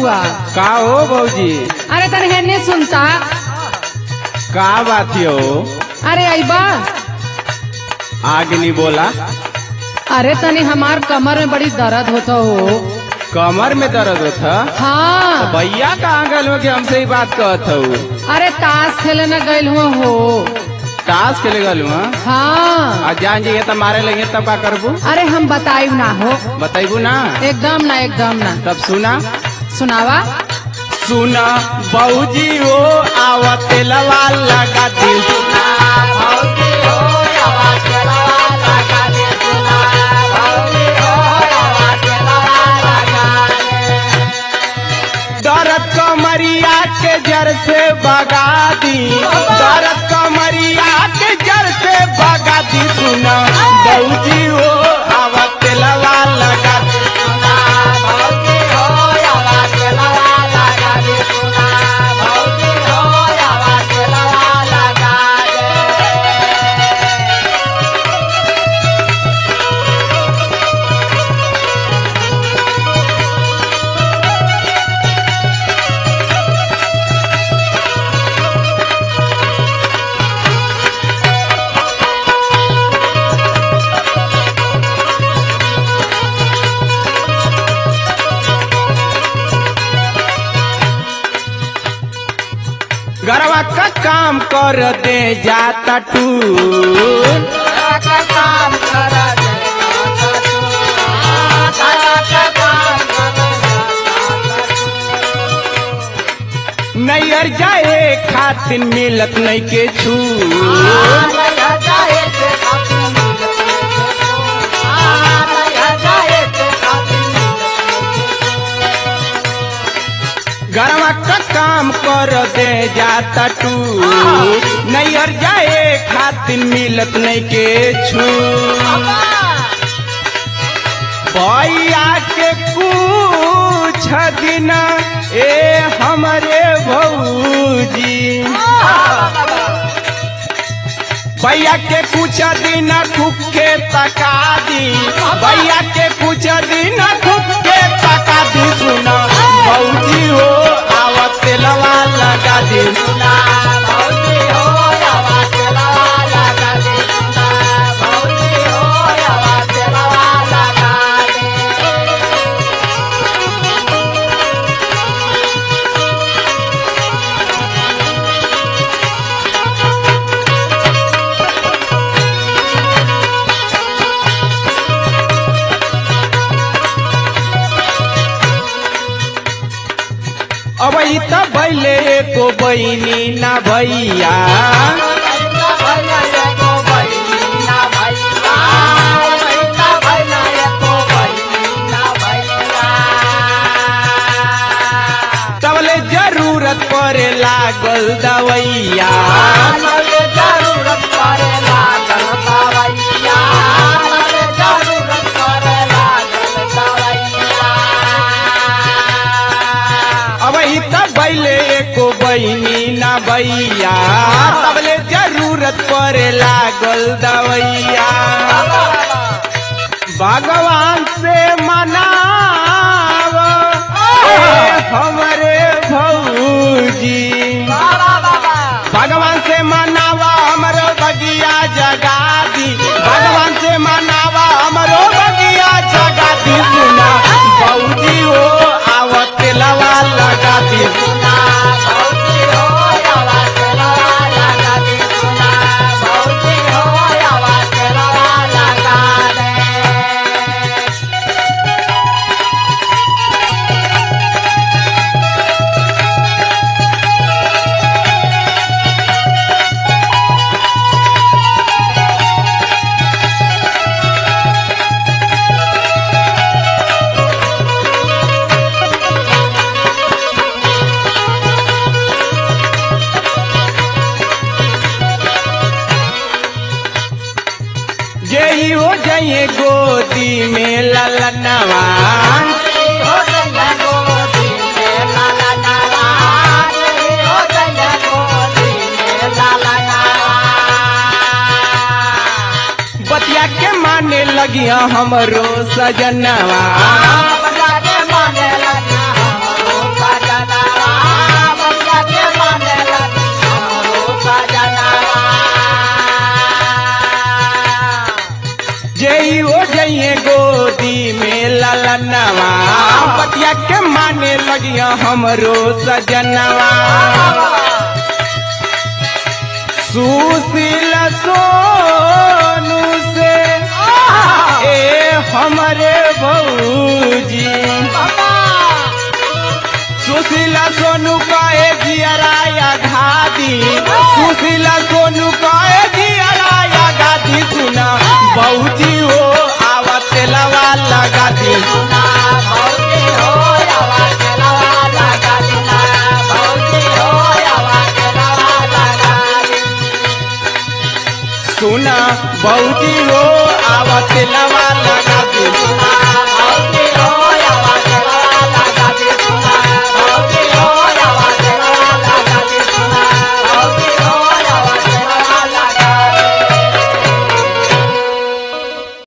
बबुआ। का हो भौजी? अरे तने है नहीं सुनता। का बात हो? अरे अइबा। आगे नहीं बोला। अरे तनी हमार कमर में बड़ी दर्द होता हो। कमर में दर्द होता? हाँ। तो भैया कहाँ गए हो कि हमसे ही बात कहत हो? अरे ताश खेले न गइल हो। ताश खेले गए हो? हाँ। आज जान जाइए तब मारे लगे तब का करबू? अरे हम बताई ना हो। बताइबू ना? एकदम ना एकदम ना। तब सुना। सुनावा। सुना भौजी हो आवत तेलवा लगा दी। दर्द कमरिया के जड़ से भगा दी। दर्द कमरिया के जड़ से भगा दी। सुना भौजी हो आवत तेलवा लगा दी। गरवा का काम कर दे जाता टू। नैयर जाए खातिर मिलत नहीं के छू। गरवा का काम कर दे जाता टू। नैयर जाए खातिर मिलत नहीं के छू। भैया के कुछ दिन ए हमरे भौजी। भैया के कुछ दिन खुखे तका दी। भैया के कुछ दिन खुखे तका दी। सुना भौजी हो आवत तेलवा लगा दी। अब तो बैले को बहनी ना भैया। तबले जरूरत पड़े लागल दवैया। को बहनी ना भैया। तबले जरूरत पड़े लागल दवैया। भगवान से मनाव हमरे भौजी। भगवान से मनावा हमरो बगिया जगा दी। भगवान से मनावा हमरो बगिया जगा दी। सुना भौजी हो आवत तेलवा लगा दी। जई हो जाइए गोदी में ललनवा। बतिया के माने लगिया हमरो सजनवा। ललनवा बतिया के माने लगिया हमरो सजनवा सुशील सोनू से ए हमरे भौजी सुशील सोनू कहे जियराया घादी सुशील सोनू कहे जियराया घादी सुना भौजी हो आवा तेलवा लगा दी सुना भौजी हो आवा तेलवा लगा दी